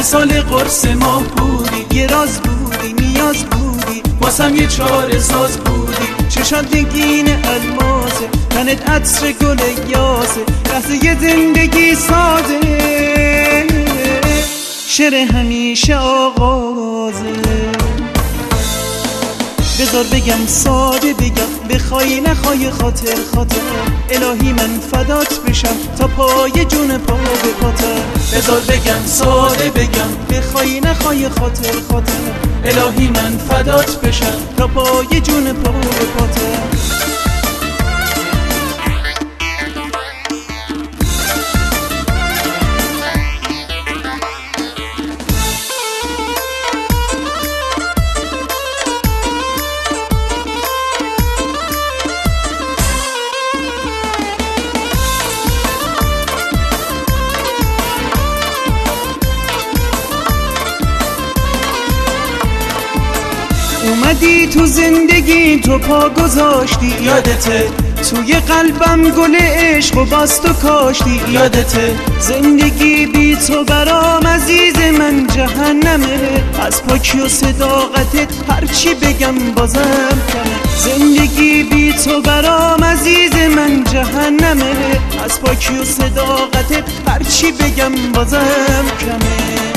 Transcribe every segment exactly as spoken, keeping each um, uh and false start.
مثال قرص ماه بودی، یه راز بودی، نیاز بودی، واسم یه چاره ساز بودی. چشات نگین الماسه، تنت عطر گل یاسه، لحظه یه زندگی سازه، شعر همیشه آغازه. بذار بگم ساده بگم، بخوای نخوای خاطر خاطر، الهی من فدات بشم تا پای جون پا به پاتر. بذار بگم ساده بگم، بخوای نخوای خاطر خاطر، الهی من فدات بشم تا پای جون پا به پاتر. اومدی تو زندگی، تو پا گذاشتی، یادته توی قلبم گل عشق و باز تو کاشتی، یادته زندگی بی تو برام عزیز من جهنمه. از پاکی و صداقتت هرچی بگم بازم کمه، زندگی بی تو برام عزیز من جهنمه. از پاکی و صداقتت هرچی بگم بازم کمه.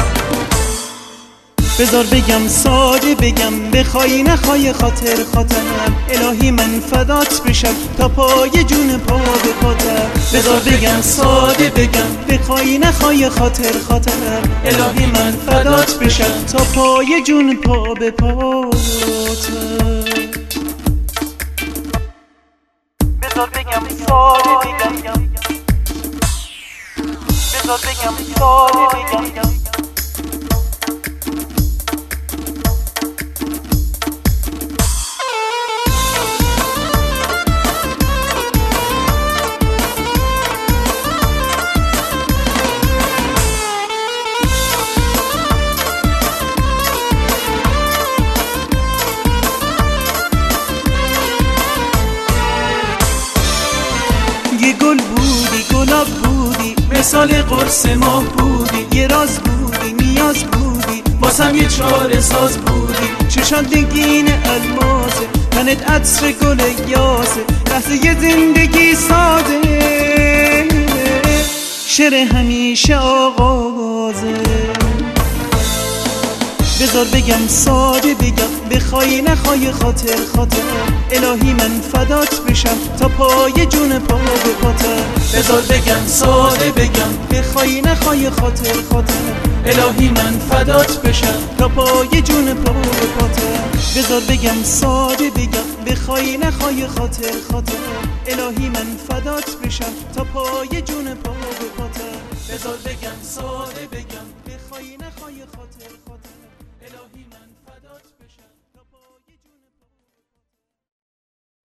بذار بگم ساده بگم، بخوای نخوای خاطر خاطرم، الهی من فدات بشم تا پای جون پا به پاتر. بذار بگم ساده بگم، بخوای نخوای خاطر خاطرم، الهی من فدات بشم تا پای جون پا به پاتر. بذار بگم ساده بگم، بذار بگم ساده بگم، یه گل بودی، گلاب بودی، مثال قرص ماه بودی، یه راز بودی، نیاز بودی، واسم یه چاره ساز بودی. چشات نگین الماسه، تنت عطر گل یاسه، لحظه یه زندگی سازه، شعر همیشه آغازه. بذار بگم ساده بگم، بخوای نخوای خاطر خاطر، الهی من فدات بشم تا پای جون پا به پاتر. بذار بگم ساده بگم، بخوای نخوای خاطر خاطر، الهی من فدات بشم تا پای جون پا به پاتر. بذار بگم ساده بگم، بخوای نخوای خاطر خاطر، الهی من فدات بشم تا پای جون پا به پاتر. بذار بگم ساده بگم